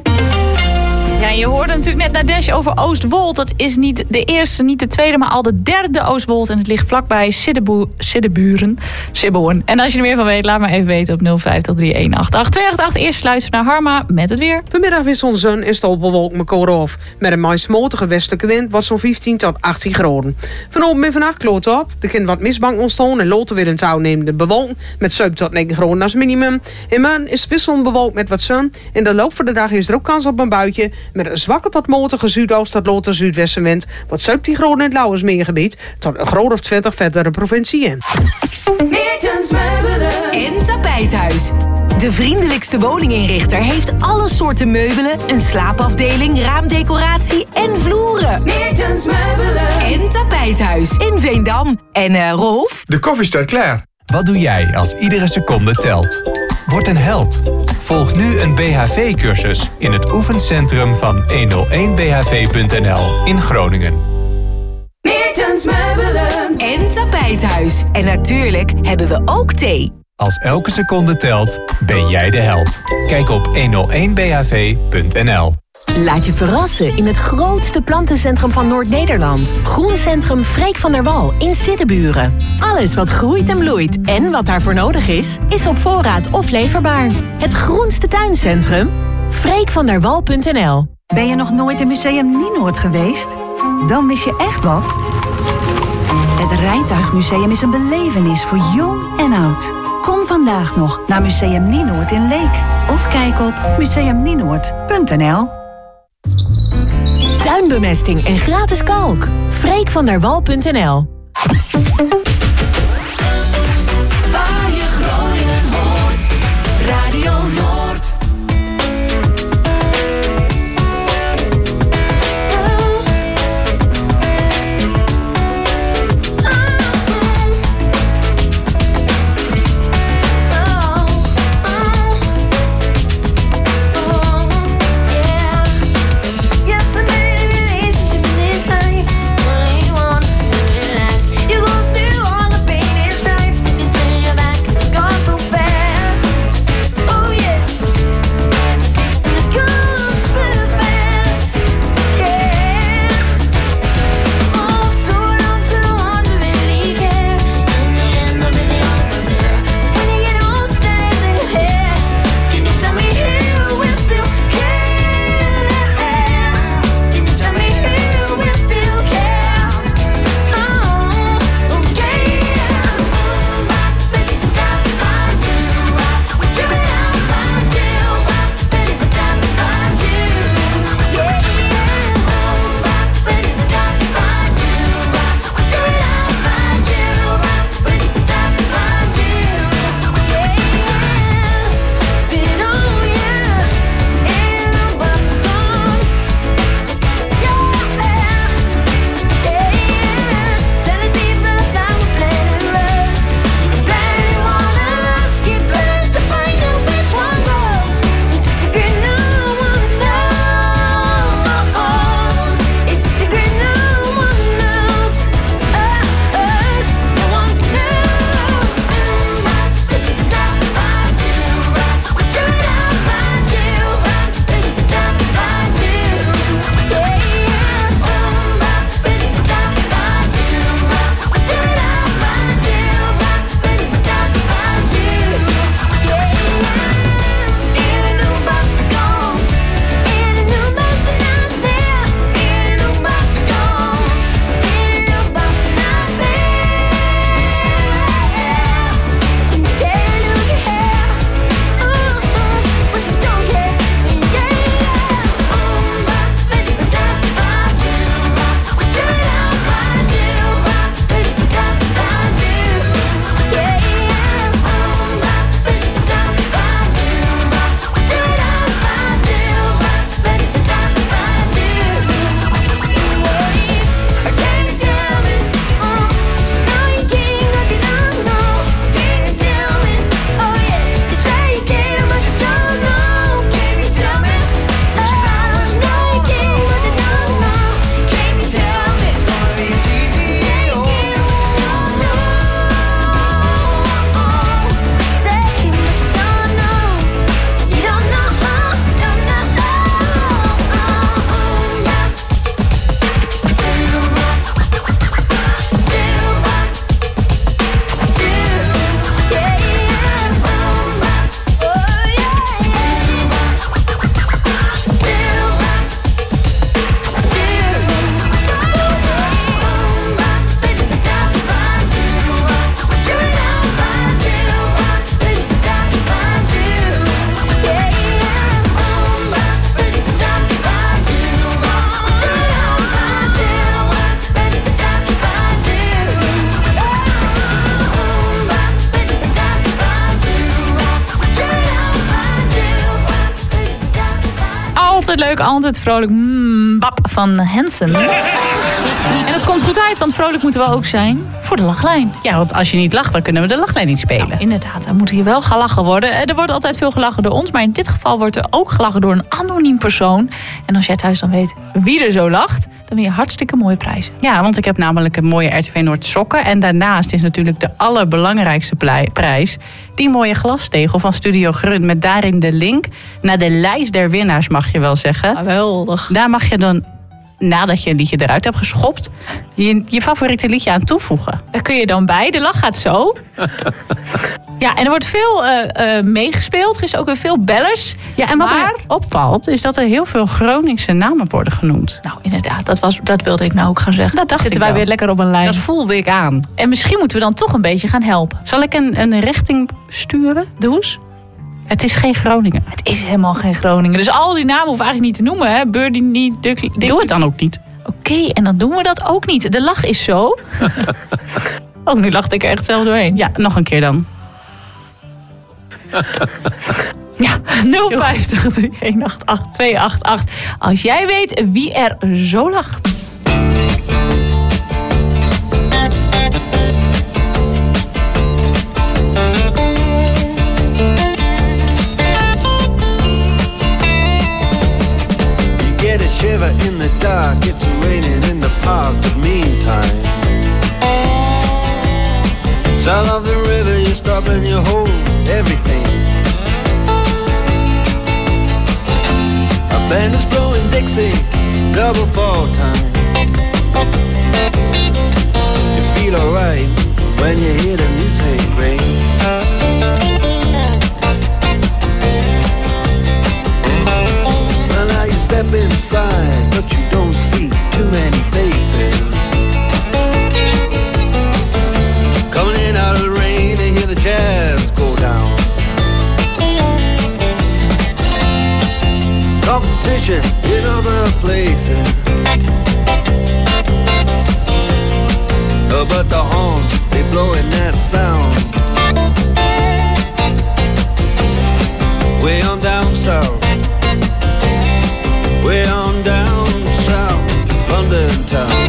S5: Ja, je hoorde natuurlijk net Nadesh over Oostwold. Dat is niet de eerste, niet de tweede, maar al de derde Oostwold. En het ligt vlakbij Siddeboe, Siddeburen. Sibboen. En als je er meer van weet, laat maar even weten op nul vijf drie een acht acht twee acht acht. Eerst luisteren naar Harma met het weer.
S3: Vanmiddag wisselt zon en stolpelwolken met koren af. Met een maismotige westelijke wind wordt zo'n vijftien tot achttien graden. Vanochtend en vannacht kloot op. Er kan wat mistbank ontstaan en loten weer een touwnemende bewolking. Met zeven tot negen graden als minimum. In morgen is wisselend bewolkt met wat zon. In de loop van de dag is er ook kans op een buitje. Met een zwakke tot matige zuidoost tot loten zuidwestenwind. Wat zeventien graden in het Lauwersmeergebied. Tot een graad of twintig verdere provincie in.
S1: Meertens Meubelen en Tapijthuis. De vriendelijkste woninginrichter heeft alle soorten meubelen, een slaapafdeling, raamdecoratie en vloeren. Meertens Meubelen en Tapijthuis in Veendam. En uh, Rolf?
S4: De koffie staat klaar.
S7: Wat doe jij als iedere seconde telt? Word een held. Volg nu een B H V-cursus in het oefencentrum van honderdéén b h v punt n l in Groningen.
S1: Meertens Meubelen en Tapijthuis. En natuurlijk hebben we ook thee.
S7: Als elke seconde telt, ben jij de held. Kijk op honderdéén b h v punt n l.
S1: Laat je verrassen in het grootste plantencentrum van Noord-Nederland. Groencentrum Freek van der Wal in Siddeburen. Alles wat groeit en bloeit en wat daarvoor nodig is, is op voorraad of leverbaar. Het groenste tuincentrum? freek van der wal punt n l.
S29: Ben je nog nooit in Museum Nienoord geweest? Dan mis je echt wat. Het Rijtuigmuseum is een belevenis voor jong en oud. Kom vandaag nog naar Museum Nienoord in Leek. Of kijk op museum nienoord punt n l.
S1: Tuinbemesting en gratis kalk. freek van der wal punt n l. Waar je Groningen hoort. Radio Noord.
S6: You go through
S5: Altijd leuk, altijd vrolijk. Mm, bap van Hansen. En het komt goed uit, want vrolijk moeten we ook zijn voor de lachlijn.
S13: Ja, want als je niet lacht, dan kunnen we de lachlijn niet spelen.
S5: Nou, inderdaad, er moet hier wel gelachen worden. Er wordt altijd veel gelachen door ons, maar in dit geval wordt er ook gelachen door een anoniem persoon. En als jij thuis dan weet wie er zo lacht, dan win je hartstikke mooie prijzen.
S13: Ja, want ik heb namelijk een mooie R T V Noord sokken. En daarnaast is natuurlijk de allerbelangrijkste plei- prijs die mooie glastegel van Studio Grun. Met daarin de link naar de lijst der winnaars, mag je wel zeggen.
S5: Geweldig.
S13: Daar mag je dan, nadat je een liedje eruit hebt geschopt, je, je favoriete liedje aan toevoegen.
S5: Daar kun je dan bij. De lach gaat zo. Ja, en er wordt veel uh, uh, meegespeeld. Er is ook weer veel bellers.
S13: Ja, en wat
S5: maar...
S13: mij opvalt, is dat er heel veel Groningse namen worden genoemd.
S5: Nou, inderdaad. Dat, was, dat wilde ik nou ook gaan zeggen.
S13: Dat dacht
S5: Zitten
S13: ik
S5: wij
S13: wel.
S5: weer lekker op een lijn.
S13: Dat voelde ik aan.
S5: En misschien moeten we dan toch een beetje gaan helpen.
S13: Zal ik een, een richting sturen?
S5: Doe eens.
S13: Het is geen Groningen.
S5: Het is helemaal geen Groningen. Dus al die namen hoeven eigenlijk niet te noemen. Hè? Birdie niet, Duck, Dick.
S13: Doe het dan ook niet.
S5: Oké, okay, en dan doen we dat ook niet. De lach is zo. Oh, nu lachte ik er echt zelf doorheen.
S13: Ja, nog een keer dan.
S5: Ja, nul vijf drie een acht acht twee acht acht. Als jij weet wie er zo lacht.
S20: Get a shiver in the dark, it's raining in the park, but meantime sound of the river, you stop and you hold everything. A band is blowing Dixie, double fall time. You feel alright when you hear the music ring. Step inside, but you don't see too many faces. Coming in out of the rain and hear the jazz go down. Competition in other places. Oh, but the horns, they blowing that sound. Way on down south. Way on down south, London town.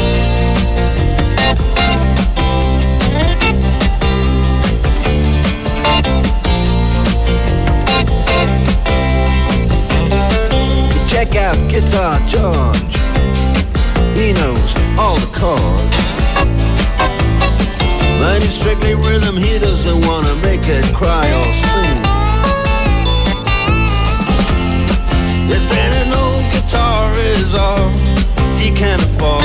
S20: Check out Guitar George. He knows all the chords. When it's strictly rhythm, he doesn't wanna make it cry or sing. If then an old guitar is all he can afford,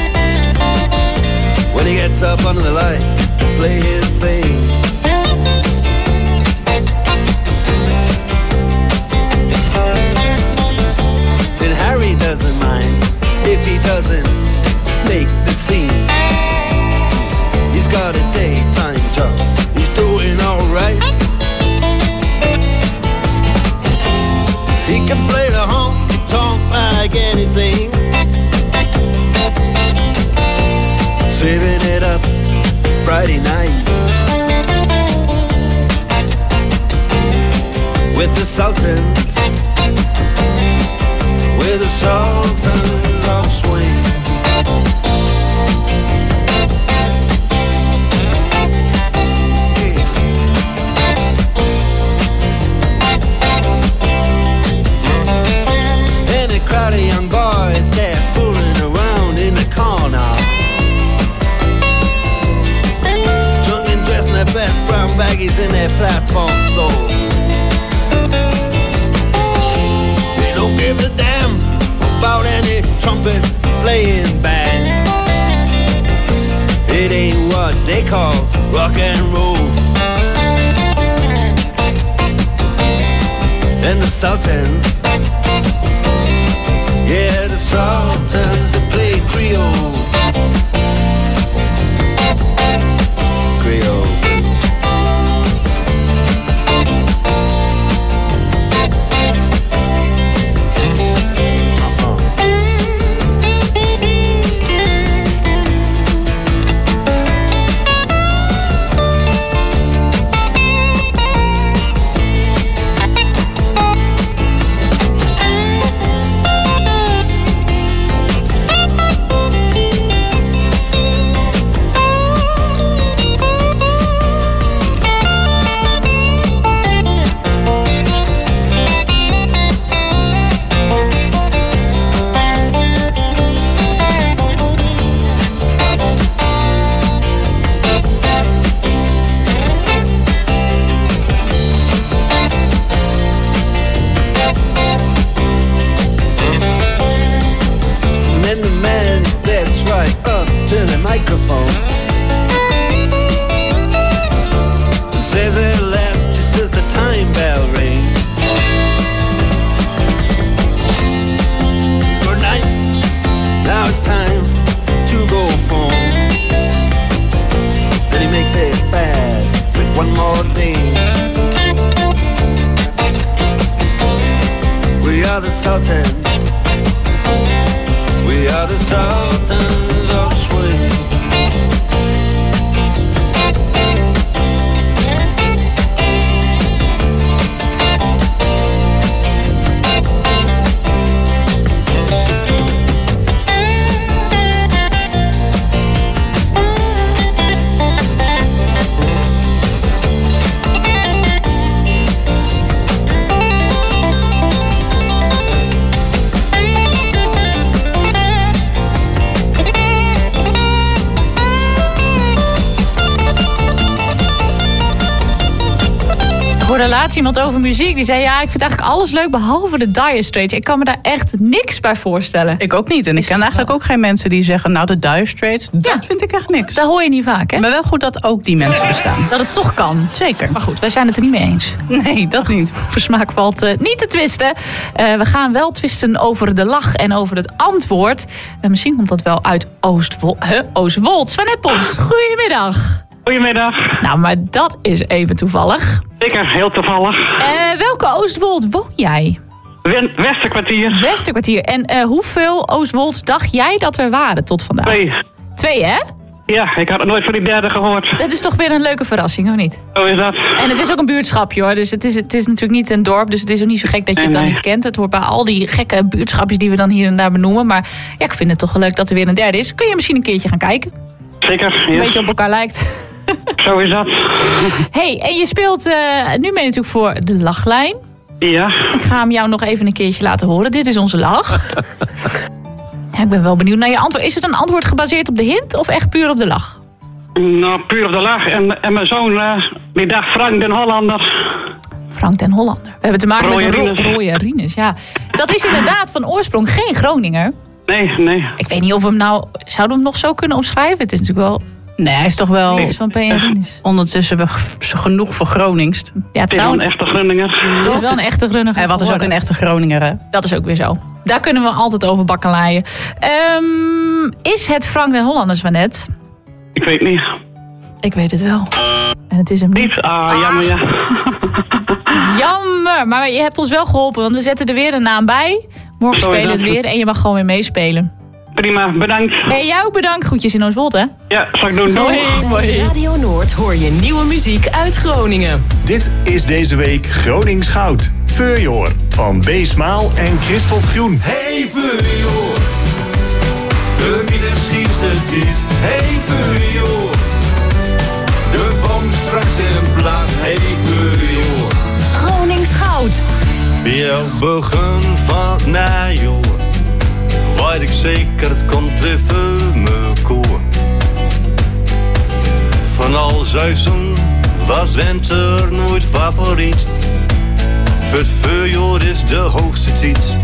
S20: when he gets up under the lights to play his thing, then Harry doesn't mind if he doesn't make the scene. He's got a daytime job, he's doing alright. He can play the honky-tonk like anything, saving it up Friday night with the Sultans, with the Sultans of Swing. Crowd of young boys, they're fooling around in the corner, drunk and dressed in their best brown baggies in their platform soles. They don't give a damn about any trumpet playing band. It ain't what they call rock and roll. And the Sultans, yeah, the Sultans, they play Creole. Creole. the Sultans. We are the Sultans of swing.
S5: Ik hoorde laatst iemand over muziek. Die zei, ja, ik vind eigenlijk alles leuk behalve de Dire Straits. Ik kan me daar echt niks bij voorstellen.
S13: Ik ook niet. En ik ken eigenlijk ook geen mensen die zeggen, nou, de Dire Straits, dat vind ik echt niks.
S5: Dat hoor je niet vaak, hè?
S13: Maar wel goed dat ook die mensen bestaan.
S5: Dat het toch kan.
S13: Zeker.
S5: Maar goed, wij zijn het er niet mee eens.
S13: Nee, dat niet.
S5: Voor smaak valt uh, niet te twisten. Uh, we gaan wel twisten over de lach en over het antwoord. Uh, misschien komt dat wel uit Oostwol- huh? Oostwold. Sven Eppels, goedemiddag.
S4: Goedemiddag.
S5: Nou, maar dat is even toevallig.
S4: Zeker, heel toevallig.
S5: Uh, welke Oostwold woon jij?
S4: Westerkwartier.
S5: Westerkwartier. En uh, hoeveel Oostwolds dacht jij dat er waren tot vandaag?
S4: Twee.
S5: Twee, hè?
S4: Ja, ik had het nooit van die derde gehoord.
S5: Dat is toch weer een leuke verrassing, of niet?
S4: Zo is dat.
S5: En het is ook een buurtschapje, hoor. Dus het is, het is natuurlijk niet een dorp. Dus het is ook niet zo gek dat je het
S4: nee,
S5: dan
S4: nee.
S5: niet kent. Het hoort bij al die gekke buurtschapjes die we dan hier en daar benoemen. Maar ja, ik vind het toch wel leuk dat er weer een derde is. Kun je misschien een keertje gaan kijken?
S4: Zeker,
S5: Een
S4: ja.
S5: beetje op elkaar lijkt.
S4: Zo is dat.
S5: Hey, en je speelt uh, nu mee natuurlijk voor de lachlijn.
S4: Ja.
S5: Ik ga hem jou nog even een keertje laten horen. Dit is onze lach. Ja, ik ben wel benieuwd naar je antwoord. Is het een antwoord gebaseerd op de hint of echt puur op de lach?
S4: Nou, puur op de lach. En, en mijn zoon, uh, die dacht Frank den Hollander.
S5: Frank den Hollander. We hebben te maken
S4: Roy
S5: met
S4: Rinus.
S5: Ro- Roy Rinus. Ja. Dat is inderdaad van oorsprong geen Groninger.
S4: Nee, nee.
S5: Ik weet niet of we hem nou... Zouden we hem nog zo kunnen omschrijven? Het is natuurlijk wel...
S13: Nee, hij is toch wel
S5: Iets van P N Rinus.
S13: ondertussen wel g- genoeg voor Groningst.
S5: Ja, het
S4: Het is wel
S5: zou...
S4: een echte Groninger.
S5: Het is wel een echte Groninger.
S13: En wat is ook een echte Groninger, hè?
S5: Dat is ook weer zo. Daar kunnen we altijd over bakkeleien. Um, is het Frank den Hollander, Swanet?
S4: Ik weet niet.
S5: Ik weet het wel. En het is hem niet.
S4: Niet? Ah, jammer, ja.
S5: Jammer, maar je hebt ons wel geholpen, want we zetten er weer een naam bij. Morgen
S4: Zo,
S5: spelen we het
S4: inderdaad.
S5: weer en je mag gewoon weer meespelen.
S4: Prima, bedankt.
S5: Hey, jou ook bedankt. Groetjes in Oostwold, hè?
S4: Ja, zal ik doen. Doei.
S8: Bij Radio Noord hoor je nieuwe muziek uit Groningen.
S10: Dit is deze week Gronings Goud. Veurjoor van B. Smaal en Christophe Groen.
S20: Hey Veurjoor, vermiddag schiet het niet. Hey Veurjoor, de boom straks in plaats. Hey Veurjoor,
S8: Gronings Goud.
S20: weer begin van het najaar. Weet ik zeker, het komt weer voor me koor. Van al seizoen was winter nooit favoriet. Voor het voorjaar is de hoogste tijd.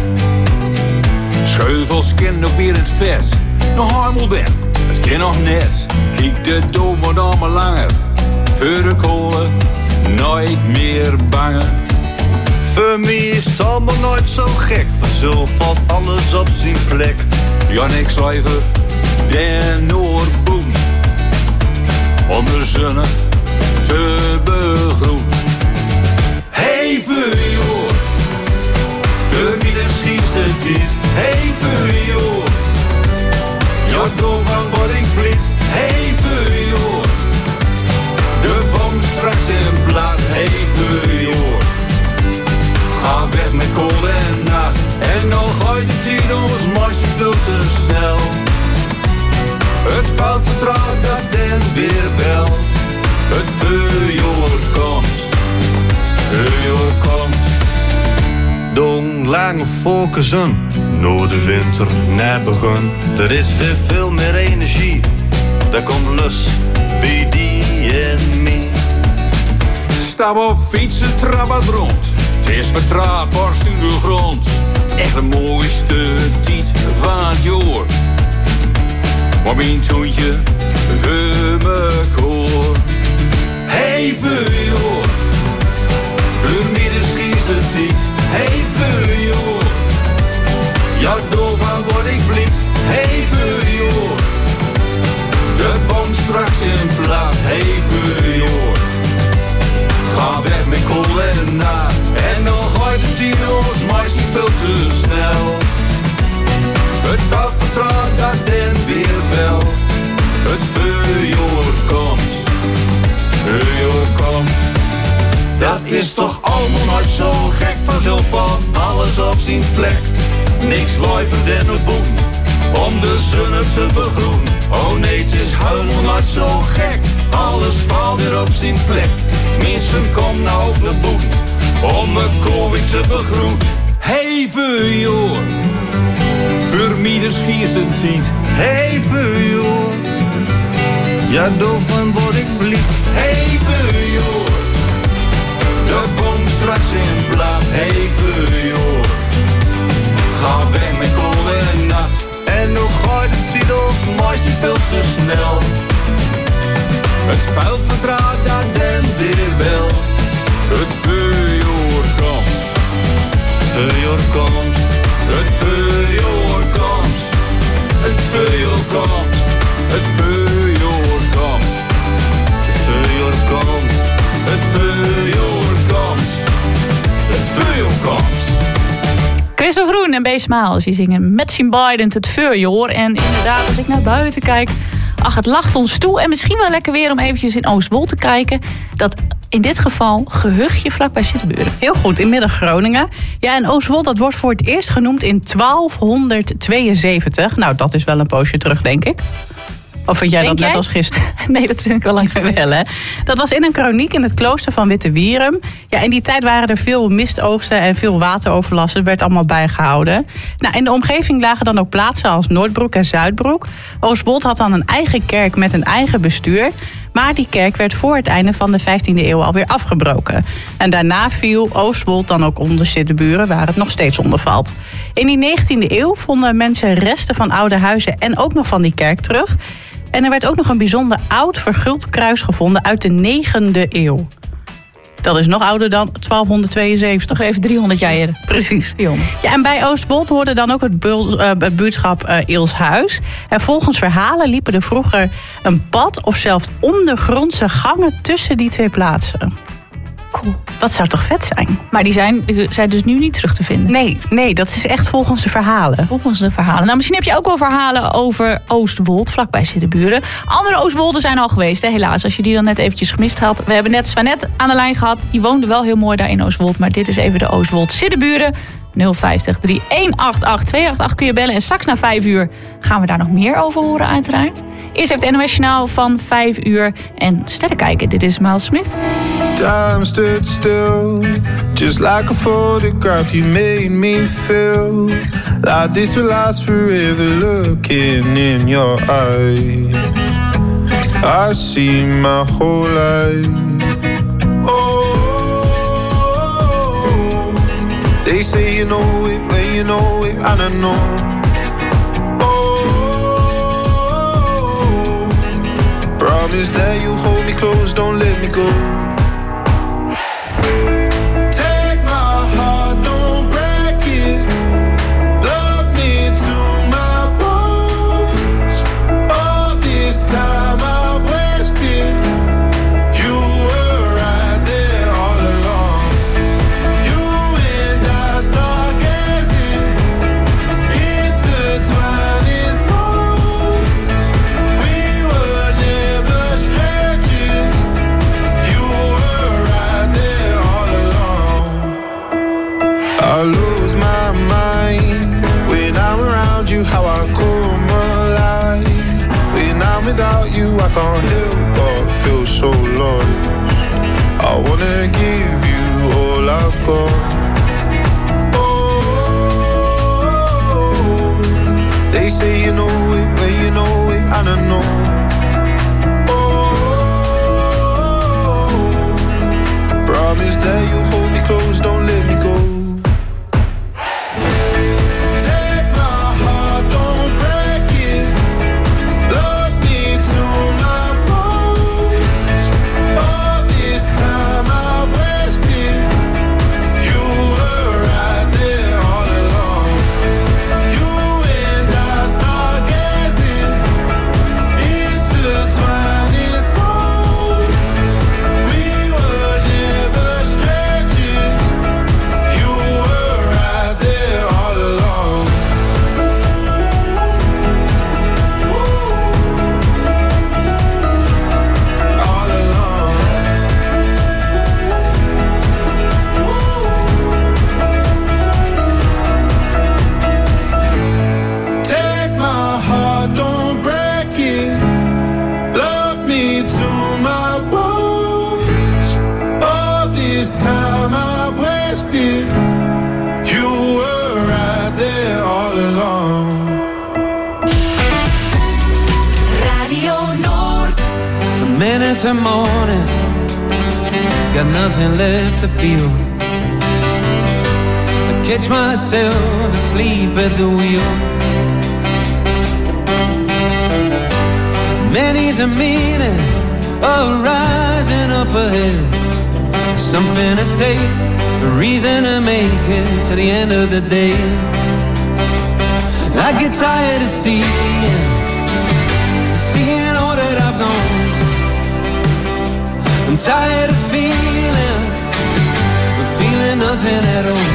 S20: Scheuvels ken nog weer het vet. Nog eenmaal dan, het ken nog net. Kijk de dom wordt allemaal langer. Voor de kolen, nooit meer bangen. Voor mij is het allemaal nooit zo gek. Voor zo valt alles op zijn plek. Jannik Schrijver, Den Noordboom. Om de zonne te begroen. Hey Veurjoor, vanmiddag schiet het niet. Hey Veurjoor, ja door van word ik blid. Hey Veurjoor, de boom straks in plaats. Hey Veurjoor, ga weg met kolen en naad. En nog ooit de tino's, maar ze veel te snel. Het valt vertrouwd dat den weer belt. Het vuurjoor komt, vuurjoor komt. Dong lange focussen, door de winter net begon. Er is weer veel meer energie, daar komt lust bij die en mij. Stap op fietsen, trap wat rond. Het is vertraagd, vorst in de grond. Echt de mooiste tijd van het jaar. Maar mijn toontje voor me koor. Hey vuurjoor, vanmiddag schiet het niet. Hey vuurjoor, ja doorvan word ik blind. Hey vuurjoor, de boom straks in plaats. Hey vuurjoor, ga weg met kool en naad. En nog ooit de tino's, maar ze veel
S2: zijn plek. Niks blijven den op boem, om de zonne te begroen. Oh nee, het is helemaal niet zo gek, alles valt weer op zijn plek. Mensen kom nou op de boem, om me kooi te begroen. Hey joh, voor mij de schierste tijd. Hey joh, ja doof word ik blind. Hey joh, de boom straks in blad. Hey joh, ga weg met kolen en nat. En nog gaat de tijd of meisje veel te snel. Het vuil verdraait dat den weer wel. Het vuurjoor komt, het vuurjoor komt, het vuurjoor komt, het vuurjoor komt, het vuurjoor komt, het vuurjoor komt, het vuurjoor komt, het vuurjoor komt.
S5: Christel Vroen en Bees Smaals, die zingen met z'n beiden het vuurjoor. En inderdaad, als ik naar buiten kijk, ach, het lacht ons toe. En misschien wel lekker weer om eventjes in Oostwold te kijken. Dat in dit geval gehuchtje vlakbij Siddeburen.
S13: Heel goed, in Midden-Groningen. Ja, en Oostwold, dat wordt voor het eerst genoemd in twaalfhonderdtweeënzeventig. Nou, dat is wel een poosje terug, denk ik. Of vind jij
S5: Denk
S13: dat net
S5: jij?
S13: als gisteren?
S5: Nee, dat vind ik wel lang
S13: wel, hè? Dat was in een kroniek in het klooster van Wittewierum. Ja, in die tijd waren er veel mistoogsten en veel wateroverlast. Het werd allemaal bijgehouden. Nou, in de omgeving lagen dan ook plaatsen als Noordbroek en Zuidbroek. Oostwold had dan een eigen kerk met een eigen bestuur. Maar die kerk werd voor het einde van de vijftiende eeuw alweer afgebroken. En daarna viel Oostwold dan ook onder Siddeburen, waar het nog steeds onder valt. In die negentiende eeuw vonden mensen resten van oude huizen en ook nog van die kerk terug. En er werd ook nog een bijzonder oud verguld kruis gevonden uit de negende eeuw. Dat is nog ouder dan twaalfhonderdtweeënzeventig.
S5: Nog even driehonderd jaar eerder.
S13: Precies. Ja, en bij Oostwold hoorde dan ook het, bul, uh, het buurtschap uh, Eelshuis. En volgens verhalen liepen er vroeger een pad of zelfs ondergrondse gangen tussen die twee plaatsen. Cool. Dat zou toch vet zijn?
S5: Maar die zijn, zijn dus nu niet terug te vinden?
S13: Nee, nee, dat is echt volgens de verhalen.
S5: Volgens de verhalen. Nou, misschien heb je ook wel verhalen over Oostwold, vlakbij Siddeburen. Andere Oostwolden zijn al geweest, hè, helaas. Als je die dan net eventjes gemist had. We hebben net Swanet aan de lijn gehad. Die woonde wel heel mooi daar in Oostwold. Maar dit is even de Oostwold Siddeburen. nul vijftig drie een acht acht twee acht acht kun je bellen. En straks na vijf uur gaan we daar nog meer over horen, uiteraard. Eerst heeft het N O S Journaal van vijf uur. En sterren kijken, dit is Miles Smith.
S20: Time stood still, just like a photograph. You made me feel like this will last forever. Looking in your eyes, I see my whole life. Oh, they say you know it when you know it, I don't know. Promise that you hold me close, don't let me go. Take my heart, don't break it. Love me to my bones. All this time I've wasted. You were right there all along. You and I stargazing, intertwining souls. We were never strangers. You were right there all along. I lose my mind when I'm around you. How I come alive when I'm without you. I can't help but feel so lost. I wanna give you all I've got. Oh, they say you know it when you know it, I don't know. Promise that you hold me close, don't let me go. Take my heart, don't break it. Love me to my bones. All this time I wasted. You were right there all along. You and I stargazing, first year. You were right there all along.
S6: Radio Noord.
S20: A minute to morning, got nothing left to feel. I catch myself asleep at the wheel. Many's a meaning of rising up ahead. Something to stay, a reason to make it to the end of the day. I get tired of seeing, seeing all that I've known. I'm tired of feeling, feeling nothing at all.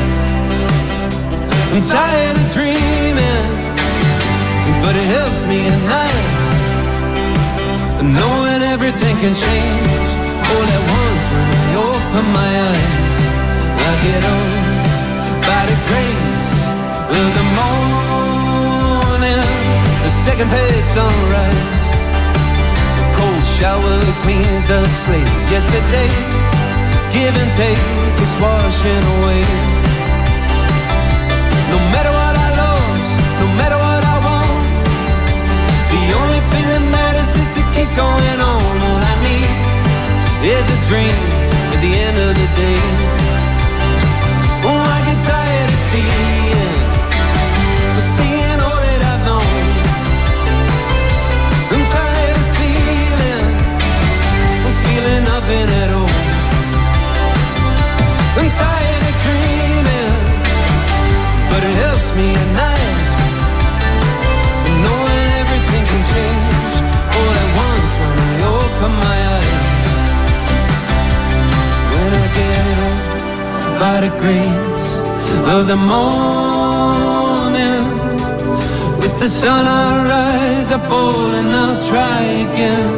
S20: I'm tired of dreaming, but it helps me at night, knowing everything can change all at once when I open my eyes. I get on by the grace of the morning, the second page sunrise. A cold shower cleans the slate. Yesterday's give and take is washing away. No matter what I lost, no matter what I want, the only thing that matters is to keep going on. All I need is a dream at the end of the day. Oh, I get tired of seeing, of seeing all that I've known. I'm tired of feeling, I'm feeling nothing at all. I'm tired of dreaming, but it helps me at night, knowing everything can change all at once when I open my eyes. When I get up by the grace of the morning, with the sun I rise, I fall and I'll try again.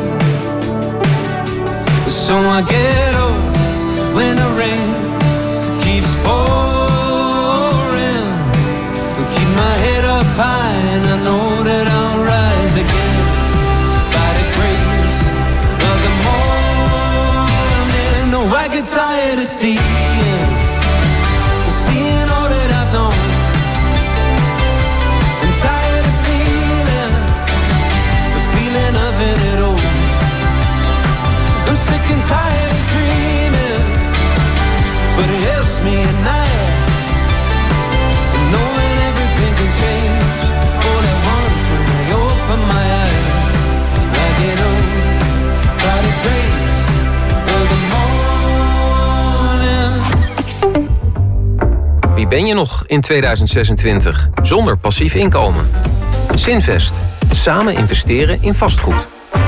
S20: So I get up when the rain keeps pouring, keep my head up high and I know that I'll rise again. By the grace of the morning. No, I get tired of seeing, seeing all that I've known. I'm tired of feeling, the feeling of it at all. I'm sick and tired of dreaming, but it helps me at night, knowing everything can change all at once when I open my eyes. I get on by the grace of the morning.
S11: Wie ben je nog in tweeduizend zesentwintig zonder passief inkomen? Zinvest. Samen investeren in vastgoed.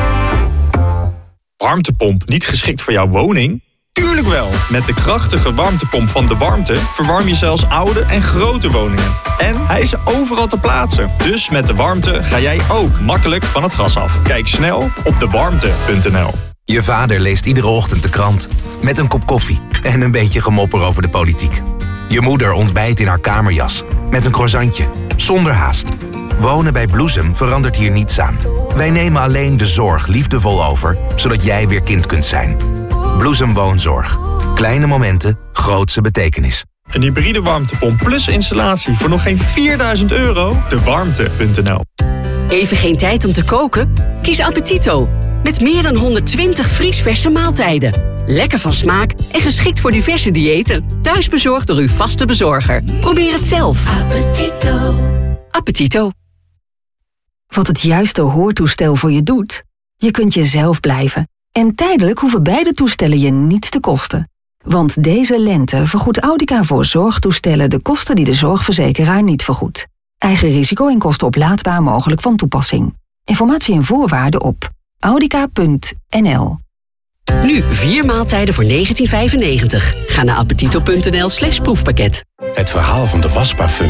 S12: Warmtepomp niet geschikt voor jouw woning? Tuurlijk wel! Met de krachtige warmtepomp van De Warmte verwarm je zelfs oude en grote woningen. En hij is overal te plaatsen. Dus met De Warmte ga jij ook makkelijk van het gas af. Kijk snel op de warmte punt n l.
S14: Je vader leest iedere ochtend de krant. Met een kop koffie en een beetje gemopper over de politiek. Je moeder ontbijt in haar kamerjas. Met een croissantje. Zonder haast. Wonen bij Bloesem verandert hier niets aan. Wij nemen alleen de zorg liefdevol over, zodat jij weer kind kunt zijn. Bloesem Woonzorg. Kleine momenten, grootse betekenis.
S12: Een hybride warmtepomp plus installatie voor nog geen vierduizend euro? de warmte punt n l.
S15: Even geen tijd om te koken? Kies Appetito. Met meer dan honderdtwintig vriesverse maaltijden. Lekker van smaak en geschikt voor diverse diëten. Thuisbezorgd door uw vaste bezorger. Probeer het zelf.
S6: Appetito.
S15: Appetito.
S29: Wat het juiste hoortoestel voor je doet? Je kunt jezelf blijven. En tijdelijk hoeven beide toestellen je niets te kosten. Want deze lente vergoedt Audica voor zorgtoestellen de kosten die de zorgverzekeraar niet vergoedt. Eigen risico en kosten oplaadbaar mogelijk van toepassing. Informatie en voorwaarden op audica punt n l.
S15: Nu vier maaltijden voor negentien vijfennegentig. Ga naar appetito punt n l slash proefpakket.
S16: Het verhaal van de wasparfum